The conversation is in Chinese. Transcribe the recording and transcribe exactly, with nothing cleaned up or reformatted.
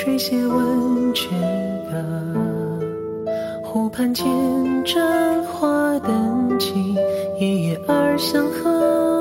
水写问之歌，湖畔见着花灯起，夜夜二相和。